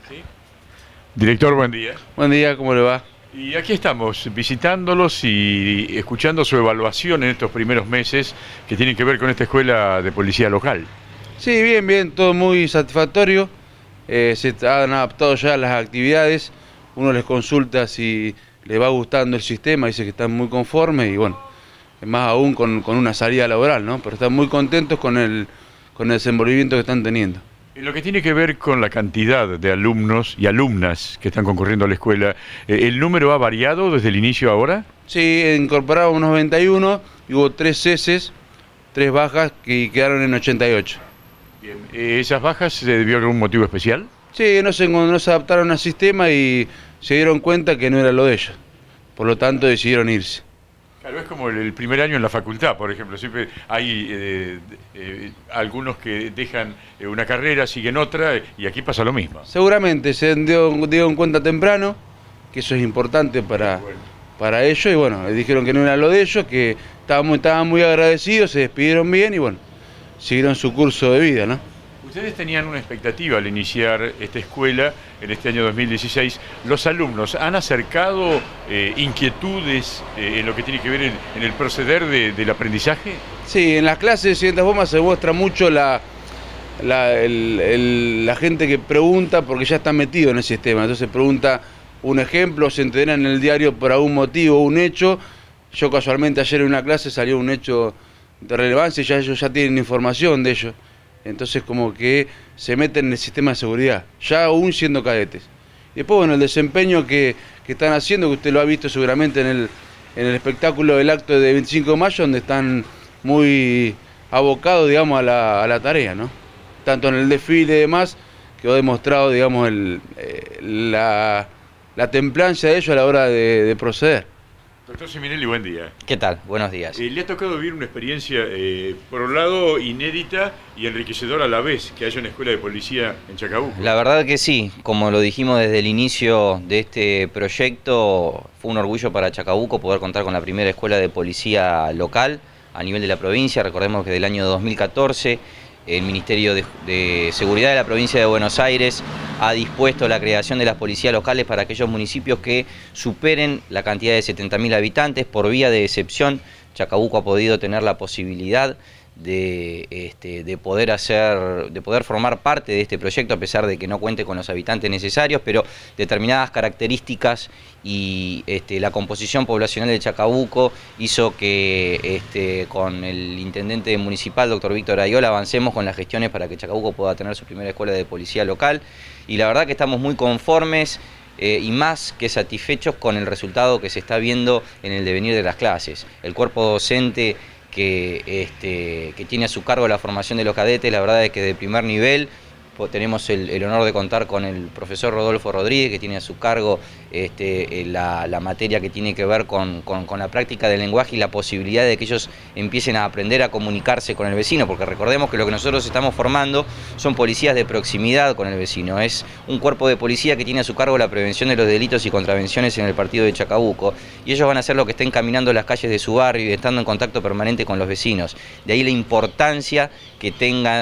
¿Sí? Director, buen día. Buen día, ¿cómo le va? Y aquí estamos, visitándolos y escuchando su evaluación en estos primeros meses que tienen que ver con esta escuela de policía local. Sí, bien, todo muy satisfactorio. Se han adaptado ya las actividades. Uno les consulta si les va gustando el sistema, dice que están muy conformes y bueno, más aún con una salida laboral, ¿no? Pero están muy contentos con el desenvolvimiento que están teniendo. En lo que tiene que ver con la cantidad de alumnos y alumnas que están concurriendo a la escuela, ¿el número ha variado desde el inicio a ahora? Sí, incorporamos unos 91 y hubo 3 ceses, 3 bajas que quedaron en 88. Bien. ¿Esas bajas se debió a algún motivo especial? Sí, no se adaptaron al sistema y se dieron cuenta que no era lo de ellos. Por lo tanto decidieron irse. Claro, es como el primer año en la facultad, por ejemplo. Siempre hay algunos que dejan una carrera, siguen otra, y aquí pasa lo mismo. Seguramente se dieron cuenta temprano, que eso es importante para ellos, y bueno, dijeron que no era lo de ellos, que estaban muy agradecidos, se despidieron bien y bueno, siguieron su curso de vida, ¿no? Ustedes tenían una expectativa al iniciar esta escuela en este año 2016. ¿Los alumnos han acercado inquietudes en lo que tiene que ver en el proceder del aprendizaje? Sí, en las clases de ciertas formas se muestra mucho la gente que pregunta porque ya está metido en el sistema. Entonces pregunta un ejemplo, se enteran en el diario por algún motivo, un hecho. Yo casualmente ayer en una clase salió un hecho de relevancia y ya ellos ya tienen información de ello. Entonces como que se meten en el sistema de seguridad, ya aún siendo cadetes. Y después, bueno, el desempeño que están haciendo, que usted lo ha visto seguramente en el espectáculo del acto de 25 de mayo, donde están muy abocados, digamos, a la tarea, ¿no? Tanto en el desfile y demás, quedó demostrado, digamos, la templancia de ellos a la hora de proceder. Doctor Siminelli, buen día. ¿Qué tal? Buenos días. Le ha tocado vivir una experiencia, por un lado, inédita y enriquecedora a la vez, que haya una escuela de policía en Chacabuco. La verdad que sí, como lo dijimos desde el inicio de este proyecto, fue un orgullo para Chacabuco poder contar con la primera escuela de policía local a nivel de la provincia. Recordemos que del año 2014 el Ministerio de Seguridad de la provincia de Buenos Aires ha dispuesto la creación de las policías locales para aquellos municipios que superen la cantidad de 70.000 habitantes. Por vía de excepción, Chacabuco ha podido tener la posibilidad de poder formar parte de este proyecto, a pesar de que no cuente con los habitantes necesarios, pero determinadas características y la composición poblacional de Chacabuco hizo que con el intendente municipal, doctor Víctor Ayola, avancemos con las gestiones para que Chacabuco pueda tener su primera escuela de policía local, y la verdad que estamos muy conformes y más que satisfechos con el resultado que se está viendo en el devenir de las clases. El cuerpo docente que tiene a su cargo la formación de los cadetes, la verdad es que de primer nivel. Tenemos el honor de contar con el profesor Rodolfo Rodríguez, que tiene a su cargo la materia que tiene que ver con la práctica del lenguaje y la posibilidad de que ellos empiecen a aprender a comunicarse con el vecino, porque recordemos que lo que nosotros estamos formando son policías de proximidad con el vecino. Es un cuerpo de policía que tiene a su cargo la prevención de los delitos y contravenciones en el partido de Chacabuco, y ellos van a hacer lo que estén caminando las calles de su barrio y estando en contacto permanente con los vecinos. De ahí la importancia que tenga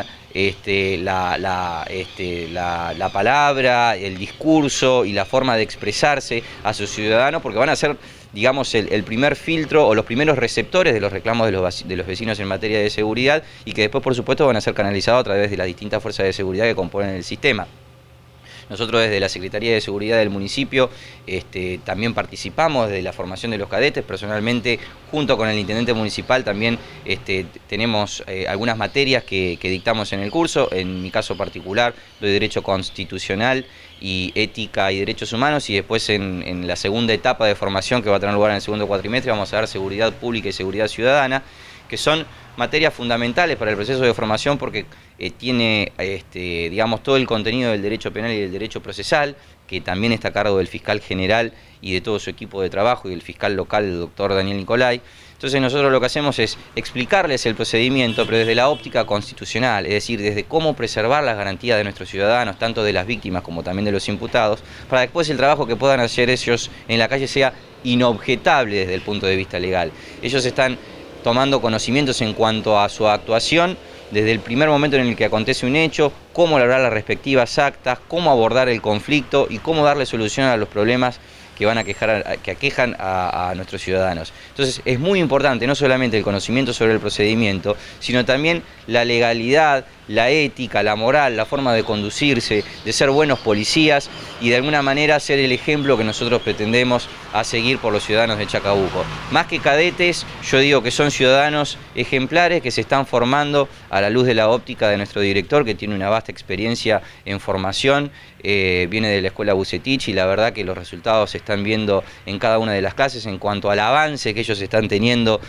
la palabra, el discurso y la forma de expresarse a sus ciudadanos, porque van a ser, digamos, el primer filtro o los primeros receptores de los reclamos de los vecinos en materia de seguridad, y que después, por supuesto, van a ser canalizados a través de las distintas fuerzas de seguridad que componen el sistema. Nosotros desde la Secretaría de Seguridad del municipio también participamos de la formación de los cadetes. Personalmente, junto con el intendente municipal, también tenemos algunas materias que dictamos en el curso. En mi caso particular, doy Derecho Constitucional y Ética y Derechos Humanos, y después en la segunda etapa de formación, que va a tener lugar en el segundo cuatrimestre, vamos a dar Seguridad Pública y Seguridad Ciudadana, que son materias fundamentales para el proceso de formación, porque tiene digamos, todo el contenido del derecho penal y del derecho procesal, que también está a cargo del fiscal general y de todo su equipo de trabajo, y el fiscal local, el doctor Daniel Nicolay. Entonces nosotros lo que hacemos es explicarles el procedimiento, pero desde la óptica constitucional, es decir, desde cómo preservar las garantías de nuestros ciudadanos, tanto de las víctimas como también de los imputados, para después el trabajo que puedan hacer ellos en la calle sea inobjetable desde el punto de vista legal. Ellos están tomando conocimientos en cuanto a su actuación desde el primer momento en el que acontece un hecho, cómo elaborar las respectivas actas, cómo abordar el conflicto y cómo darle solución a los problemas que van a que aquejan a nuestros ciudadanos. Entonces es muy importante no solamente el conocimiento sobre el procedimiento, sino también la legalidad, la ética, la moral, la forma de conducirse, de ser buenos policías y de alguna manera ser el ejemplo que nosotros pretendemos a seguir por los ciudadanos de Chacabuco. Más que cadetes, yo digo que son ciudadanos ejemplares que se están formando a la luz de la óptica de nuestro director, que tiene una vasta experiencia en formación, viene de la escuela Bucetich y la verdad que los resultados se están viendo en cada una de las clases en cuanto al avance que ellos están teniendo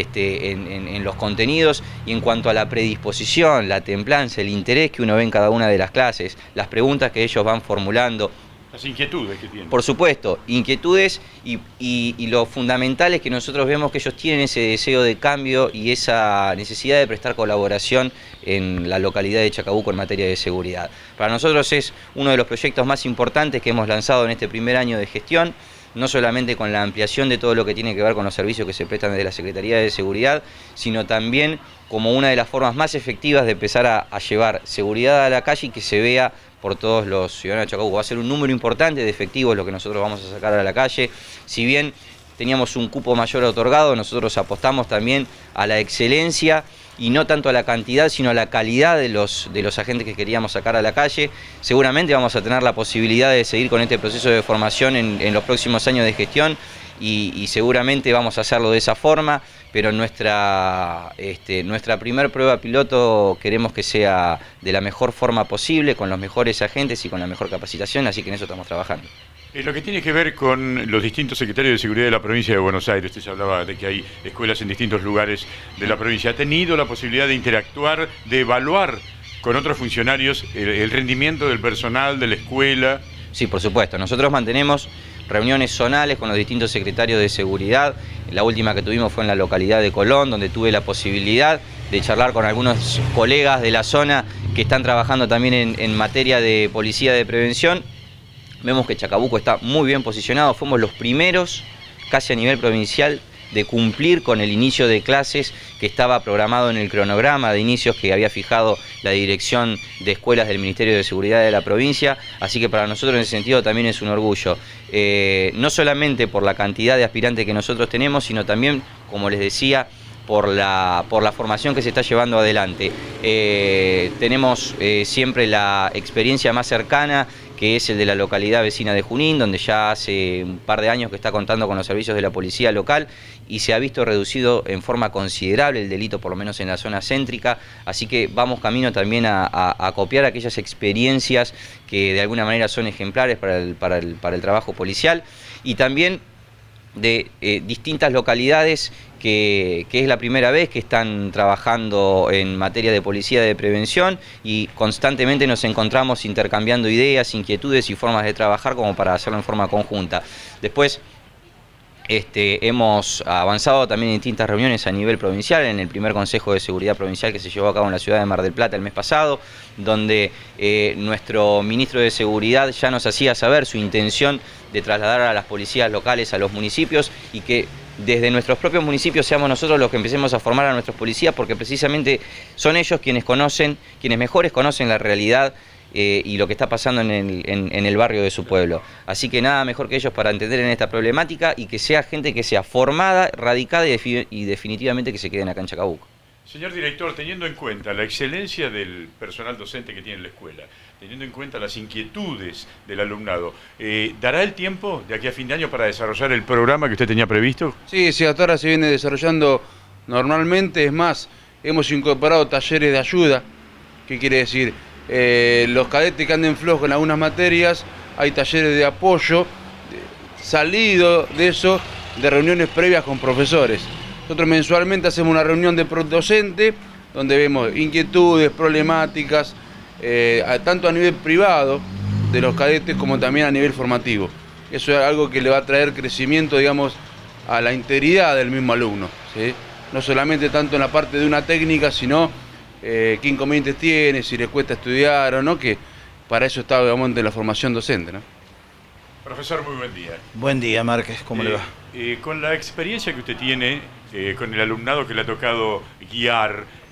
en los contenidos y en cuanto a la predisposición, la templanza, el interés que uno ve en cada una de las clases, las preguntas que ellos van formulando. Las inquietudes que tienen. Por supuesto, inquietudes y lo fundamental es que nosotros vemos que ellos tienen ese deseo de cambio y esa necesidad de prestar colaboración en la localidad de Chacabuco en materia de seguridad. Para nosotros es uno de los proyectos más importantes que hemos lanzado en este primer año de gestión, no solamente con la ampliación de todo lo que tiene que ver con los servicios que se prestan desde la Secretaría de Seguridad, sino también como una de las formas más efectivas de empezar a llevar seguridad a la calle y que se vea por todos los ciudadanos de Chacabuco. Va a ser un número importante de efectivos lo que nosotros vamos a sacar a la calle. Si bien teníamos un cupo mayor otorgado, nosotros apostamos también a la excelencia y no tanto a la cantidad, sino a la calidad de los agentes que queríamos sacar a la calle. Seguramente vamos a tener la posibilidad de seguir con este proceso de formación en los próximos años de gestión y seguramente vamos a hacerlo de esa forma, pero nuestra primer prueba piloto queremos que sea de la mejor forma posible, con los mejores agentes y con la mejor capacitación, así que en eso estamos trabajando. Lo que tiene que ver con los distintos secretarios de seguridad de la provincia de Buenos Aires, usted se hablaba de que hay escuelas en distintos lugares de la provincia, ¿ha tenido la posibilidad de interactuar, de evaluar con otros funcionarios el rendimiento del personal de la escuela? Sí, por supuesto. Nosotros mantenemos reuniones zonales con los distintos secretarios de seguridad. La última que tuvimos fue en la localidad de Colón, donde tuve la posibilidad de charlar con algunos colegas de la zona que están trabajando también en materia de policía de prevención. Vemos que Chacabuco está muy bien posicionado, fuimos los primeros, casi a nivel provincial, de cumplir con el inicio de clases que estaba programado en el cronograma de inicios que había fijado la Dirección de Escuelas del Ministerio de Seguridad de la provincia, así que para nosotros en ese sentido también es un orgullo, no solamente por la cantidad de aspirantes que nosotros tenemos, sino también, como les decía, por la formación que se está llevando adelante. Tenemos siempre la experiencia más cercana, que es el de la localidad vecina de Junín, donde ya hace un par de años que está contando con los servicios de la policía local y se ha visto reducido en forma considerable el delito, por lo menos en la zona céntrica, así que vamos camino también a copiar aquellas experiencias que de alguna manera son ejemplares para el trabajo policial y también de distintas localidades que es la primera vez que están trabajando en materia de policía de prevención y constantemente nos encontramos intercambiando ideas, inquietudes y formas de trabajar como para hacerlo en forma conjunta. Después hemos avanzado también en distintas reuniones a nivel provincial, en el primer Consejo de Seguridad Provincial que se llevó a cabo en la ciudad de Mar del Plata el mes pasado, donde nuestro ministro de Seguridad ya nos hacía saber su intención de trasladar a las policías locales a los municipios y que desde nuestros propios municipios seamos nosotros los que empecemos a formar a nuestros policías, porque precisamente son ellos quienes mejores conocen la realidad y lo que está pasando en el barrio de su pueblo. Así que nada mejor que ellos para entender en esta problemática y que sea gente que sea formada, radicada y definitivamente que se queden acá en Chacabuco. Señor director, teniendo en cuenta la excelencia del personal docente que tiene la escuela, teniendo en cuenta las inquietudes del alumnado, ¿dará el tiempo de aquí a fin de año para desarrollar el programa que usted tenía previsto? Sí, hasta ahora se viene desarrollando normalmente, es más, hemos incorporado talleres de ayuda, ¿qué quiere decir? Los cadetes que anden flojos en algunas materias, hay talleres de apoyo, salido de eso, de reuniones previas con profesores. Nosotros mensualmente hacemos una reunión de docente, donde vemos inquietudes, problemáticas, tanto a nivel privado de los cadetes como también a nivel formativo. Eso es algo que le va a traer crecimiento, digamos, a la integridad del mismo alumno, ¿sí? No solamente tanto en la parte de una técnica, sino qué inconvenientes tiene, si les cuesta estudiar o no, que para eso está, digamos, de la formación docente, ¿no? Profesor, muy buen día. Buen día, Márquez, ¿cómo le va? Con la experiencia que usted tiene, con el alumnado que le ha tocado guiar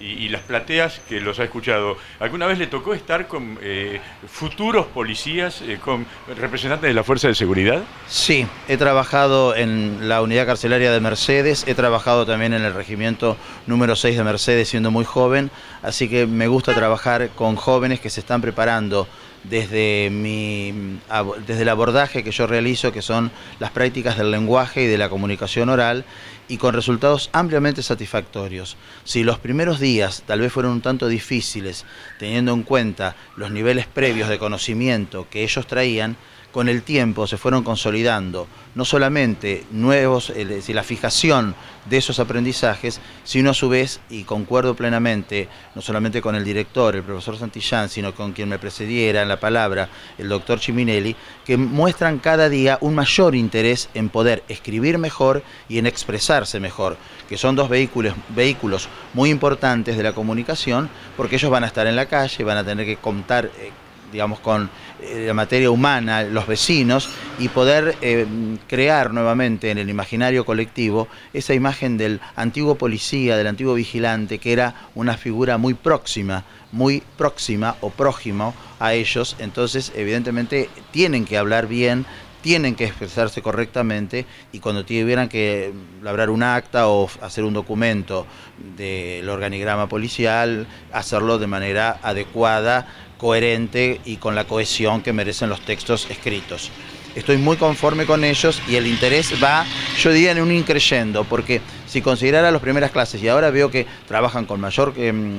y las plateas que los ha escuchado. ¿Alguna vez le tocó estar con futuros policías, con representantes de la Fuerza de Seguridad? Sí, he trabajado en la unidad carcelaria de Mercedes, he trabajado también en el regimiento número 6 de Mercedes siendo muy joven, así que me gusta trabajar con jóvenes que se están preparando desde el abordaje que yo realizo, que son las prácticas del lenguaje y de la comunicación oral, y con resultados ampliamente satisfactorios. Si los primeros días tal vez fueron un tanto difíciles, teniendo en cuenta los niveles previos de conocimiento que ellos traían, con el tiempo se fueron consolidando no solamente nuevos, es decir, la fijación de esos aprendizajes, sino a su vez, y concuerdo plenamente, no solamente con el director, el profesor Santillán, sino con quien me precediera en la palabra, el doctor Ciminelli, que muestran cada día un mayor interés en poder escribir mejor y en expresarse mejor, que son dos vehículos muy importantes de la comunicación, porque ellos van a estar en la calle, van a tener que contar digamos, con la materia humana, los vecinos, y poder crear nuevamente en el imaginario colectivo esa imagen del antiguo policía, del antiguo vigilante, que era una figura muy próxima o prójimo a ellos. Entonces, evidentemente, tienen que hablar bien, tienen que expresarse correctamente, y cuando tuvieran que labrar un acta o hacer un documento del organigrama policial, hacerlo de manera adecuada, coherente y con la cohesión que merecen los textos escritos. Estoy muy conforme con ellos y el interés va, yo diría, en un increyendo, porque si considerara las primeras clases y ahora veo que trabajan con mayor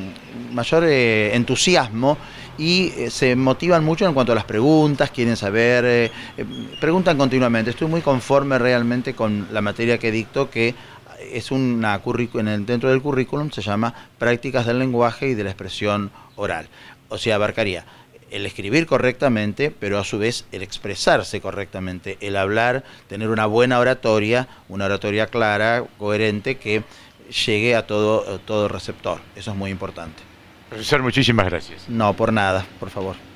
entusiasmo y se motivan mucho en cuanto a las preguntas, quieren saber, preguntan continuamente. Estoy muy conforme realmente con la materia que dicto, que es dentro del currículum se llama Prácticas del lenguaje y de la expresión oral. O sea, abarcaría el escribir correctamente, pero a su vez el expresarse correctamente, el hablar, tener una buena oratoria, una oratoria clara, coherente, que llegue a todo receptor. Eso es muy importante. Profesor, muchísimas gracias. No, por nada, por favor.